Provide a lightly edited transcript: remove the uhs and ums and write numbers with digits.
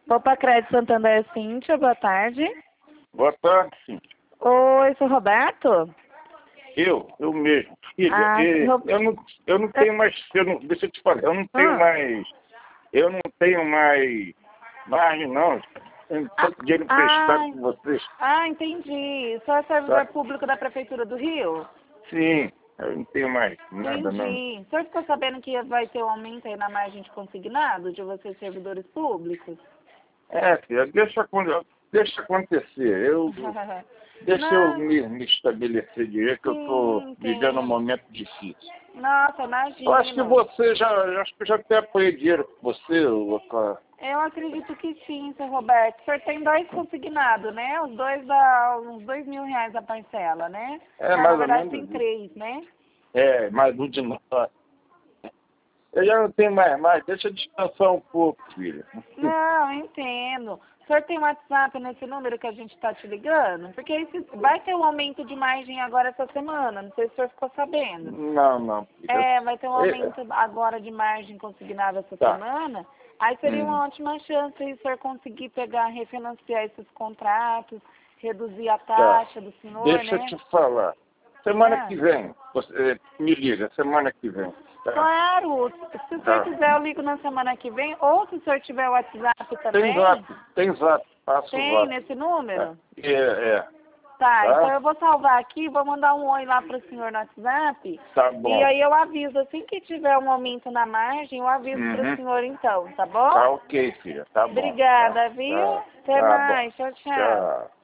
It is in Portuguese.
Opa, Crédito Santander, Cíntia, boa tarde. Boa tarde, sim. Oi, sou Roberto? Eu mesmo. Filha, eu não tenho mais, deixa eu te falar, eu não tenho mais, margem não. Tenho tanto dinheiro emprestado com vocês. Entendi. O senhor é servidor público da Prefeitura do Rio? Sim, eu não tenho mais nada não. Entendi. O senhor ficou sabendo que vai ter um aumento aí na margem de consignado de vocês servidores públicos? Filha, deixa acontecer. Deixa eu me estabelecer direito, que eu estou vivendo um momento difícil. Nossa, imagina. Eu acho que acho que eu já até apoiei dinheiro com você, Eu acredito que sim, seu Roberto. O senhor tem 2 consignados, né? Os dois dá uns R$2.000 a parcela, né? Mais na verdade ou menos. tem 3, né? Mais um de nós. Eu já não tenho mais. Deixa eu descansar um pouco, filha. Não, eu entendo. O senhor tem WhatsApp nesse número que a gente está te ligando? Porque vai ter um aumento de margem agora essa semana. Não sei se o senhor ficou sabendo. Não. Filha. Vai ter um aumento agora de margem consignada essa semana. Aí seria uma ótima chance se o senhor conseguir pegar, refinanciar esses contratos, reduzir a taxa do senhor, Deixa eu te falar. Semana que vem, você me liga, semana que vem. Tá? Claro, se o senhor quiser eu ligo na semana que vem, ou se o senhor tiver o WhatsApp também. Tem zap, passo o Tem zap. nesse número? Tá, então eu vou salvar aqui, vou mandar um oi lá para o senhor no WhatsApp. Tá bom. E aí eu aviso, assim que tiver um aumento na margem, eu aviso para o senhor então, tá bom? Tá ok, filha, tá bom. Obrigada, viu? Até mais, tchau. Tchau.